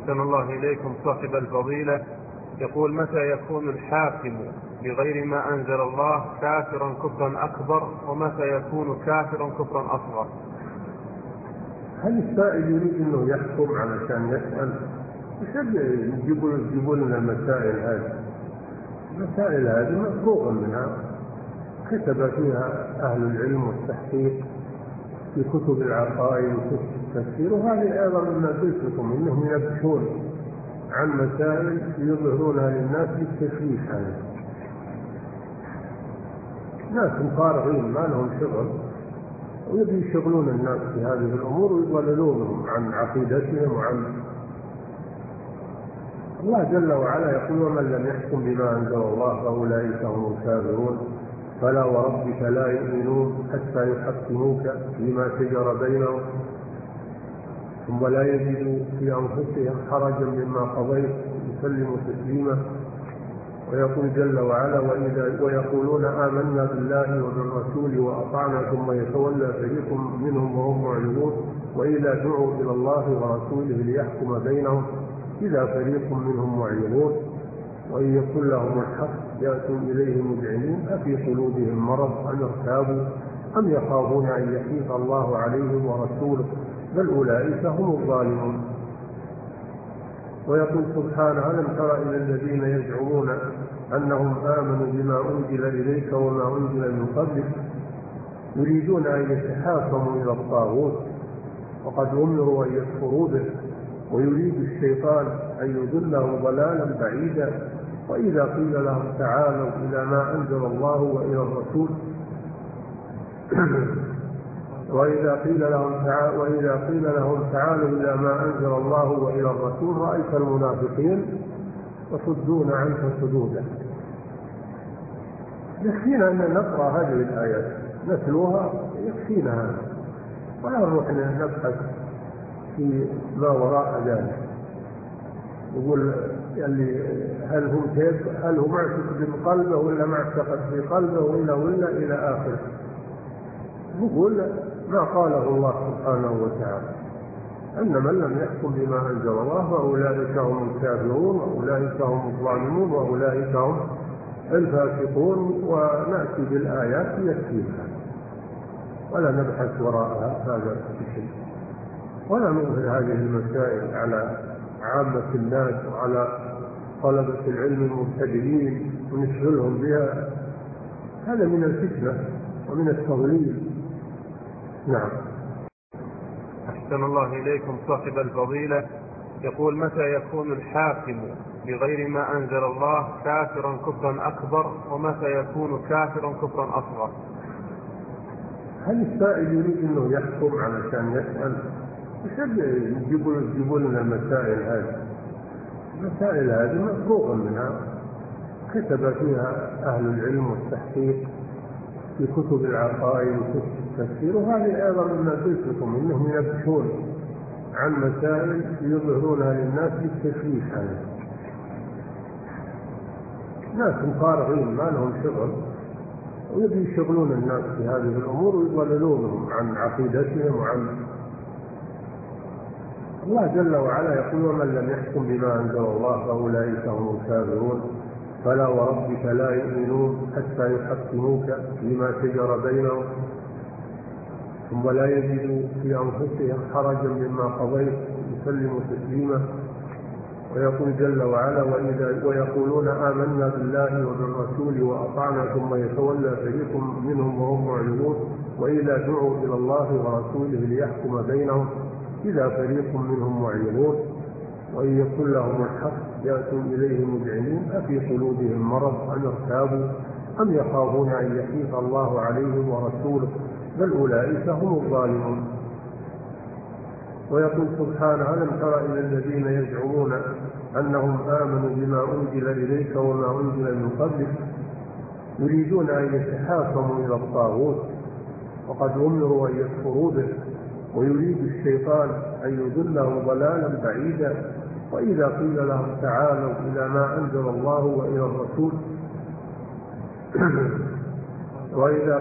أحسن الله إليكم صاحب الفضيلة. يقول: متى يكون الحاكم بغير ما أنزل الله كافرا كفرا أكبر، ومتى يكون كافرا كفرا أصغر؟ هل السائل يريد أنه يحكم علشان يسأل؟ يجيبوا لنا المسائل هذه مفروغ منها، كتب فيها أهل العلم والتحقيق في كتب العقائد وكتب التفسير، وهذه أيضا مما قلت لكم إنهم يبحثون عن مسائل يظهرونها للناس للتشويش عنها. ناس فارغين ما لهم شغل ويبي يشغلون الناس في هذه الأمور ويضللونهم عن عقيدتهم وعن الله جل وعلا. يقول: ومن لم يحكم بما أنزل الله فأولئك هم الكافرون فلا وربك لا يؤمنون حتى يحكموك فيما شجر بينهم ثم لا يجدوا في أنفسهم حرجا مما قضيت يسلموا تسليما. ويقول جل وعلا: ويقولون آمنا بالله وبالرسول وأطعنا ثم يتولى فريق منهم وهم معرضون وإذا دعوا إلى الله ورسوله ليحكم بينهم إذا فريق منهم معرضون وإن يكن لهم الحق يأتوا إليه مذعنين أفي قلوبهم مرض أم ارتابوا أم يخافون أن يحيف الله عليهم ورسوله بل أولئك هم الظالمون. ويقول سبحانه: ألم تر إلى الذين يزعمون أنهم آمنوا بما أنزل إليك وما أنزل من قبلك يريدون أن يتحاكموا إلى الطاغوت وقد أمروا أن يكفروا به ويريد الشيطان أن يضلهم ضلالا بعيدا وإذا قيل لهم تعالوا إلى ما أنزل الله وإلى الرسول وإذا قيل لهم تعالوا إلى ما أنزل الله وإلى الرسول رأيت المنافقين يصدون عنك صدودا. يكفينا أن نقرأ هذه الآيات نتلوها، يكفينا هذا، ولا نروح نبحث في ما وراء ذلك. يقول يعني هل هو معتقد من قلبه ولا معتقد في قلبه ولا إلى آخره. نقول ما قاله الله سبحانه وتعالى: أن من لم يحكم بما أنزل الله فأولئك هم الكافرون وأولئك هم الظالمون وأولئك هم الفاسقون، ونأتي بالآيات يكفيها ولا نبحث وراءها هذا الشيء، ولا نظهر هذه المسائل على عامة الناس وعلى طلبة العلم المبتدئين ونشغلهم بها. هذا من الفتنة ومن التضليل. نعم. أحسن الله إليكم صاحب الفضيلة. يقول: متى يكون الحاكم بغير ما أنزل الله كافرا كفرا أكبر، ومتى يكون كافرا كفرا أصغر؟ هل السائل يريد أنه يحكم علشان يسأل؟ يجيبوا لنا المسائل هذه مفروغ منها، كتب فيها أهل العلم والتحقيق في كتب العقائد وكتب التفسير، وهذه أيضا مما قلت لكم إنهم يبحثون عن مسائل يظهرونها للناس للتشويش عنها. ناس فارغين ما لهم شغل ويبي يشغلون الناس في هذه الأمور ويضللونهم عن عقيدتهم وعن الله جل وعلا. يقول: ومن لم يحكم بما أنزل الله فأولئك هم الكافرون فلا وربك لا يؤمنون حتى يحكموك فيما شجر بينهم ثم لا يجدوا في أنفسهم حرجا مما قضيت يسلموا تسليما. ويقول جل وعلا: ويقولون آمنا بالله وبالرسول وأطعنا ثم يتولى فريق منهم وهم معرضون وإذا دعوا إلى الله ورسوله ليحكم بينهم إذا فريق منهم معرضون وإن يكن لهم الحق يأتوا إليه مذعنين أفي قلوبهم مرض أم ارتابوا أم يخافون أن يحيف الله عليهم ورسوله بل أولئك هم الظالمون. ويقول سبحانه: ألم تر إلى الذين يزعمون أنهم آمنوا بما أنزل إليك وما أنزل من قبلك يريدون أن يتحاكموا إلى الطاغوت وقد أمروا أن يكفروا به ويريد الشيطان أن يضلهم ضلالا بعيدا وإذا قيل لهم تعالوا إلى ما أنزل الله وإلى الرسول وإذا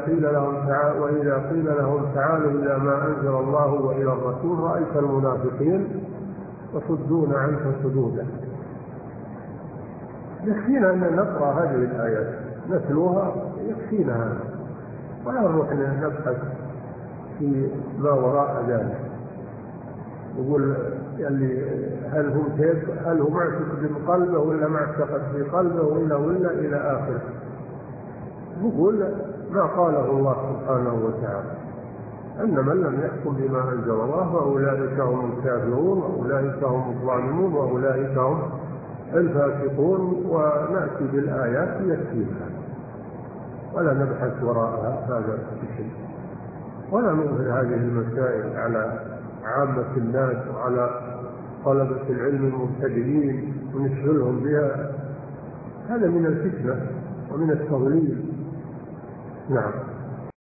قيل لهم تعالوا إلى ما أنزل الله وإلى الرسول رأيت المنافقين يصدون عنك صدودا. يكفينا أن نقرأ هذه الآيات نتلوها، يكفينا هذا، ولا نروح نبحث في ما وراء ذلك. يقول يعني هل هو معتقد بقلبه ولا معتقد في قلبه ولا إلى آخره. يقول ما قاله الله سبحانه وتعالى أن من لم يحكم بما أنزل الله فأولئك هم الكافرون وأولئك هم الظالمون وأولئك هم الفاسقون، ونأتي بالآيات يكفينا ولا نبحث وراءها هذا الشيء، ولا نظهر هذه المسائل على عامة الناس وعلى طلبة العلم المبتدئين ونشغلهم بها. هذا من الفتنة ومن التضليل. نعم.